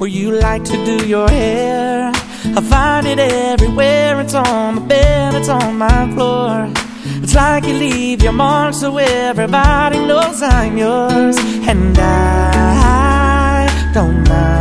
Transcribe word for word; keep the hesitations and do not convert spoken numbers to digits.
where you like to do your hair. I find it everywhere. It's on the bed, it's on my floor. It's like you leave your mark so everybody knows I'm yours. And I don't mind